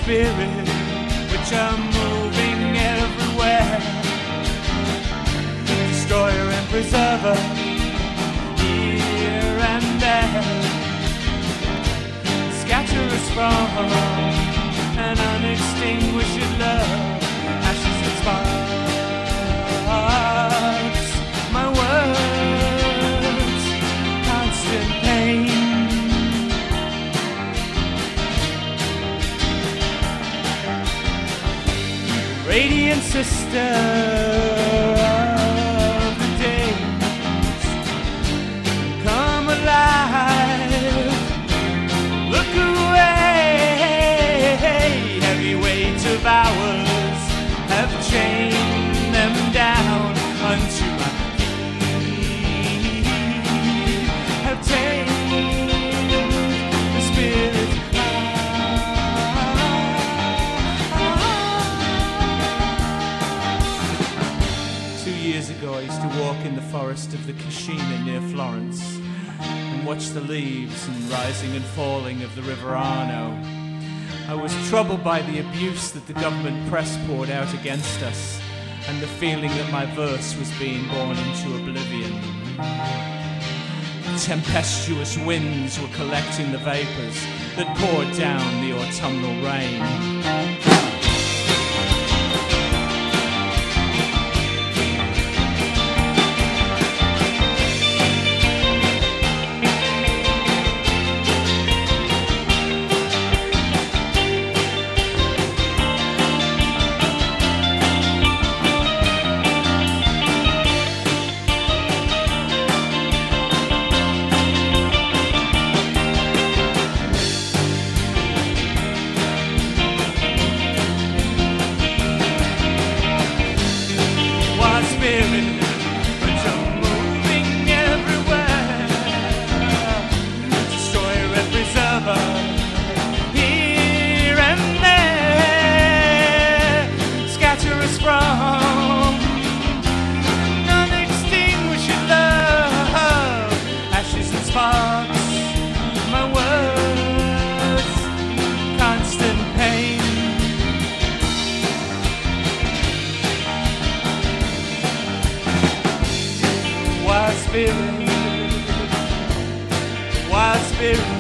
spirit which are moving everywhere. Destroyer and preserver, here and there. Scatter us from an unextinguished love. Ashes and sparks, my words, constant pain. Radiant sister of the days, come alive, look away. Heavy weights of hours have chained them down unto my feet, have tamed the spirit. Years ago, I used to walk in the forest of the Cascina near Florence and watch the leaves and rising and falling of the river Arno. I was troubled by the abuse that the government press poured out against us and the feeling that my verse was being borne into oblivion. Tempestuous winds were collecting the vapors that poured down the autumnal rain. Wild spirit,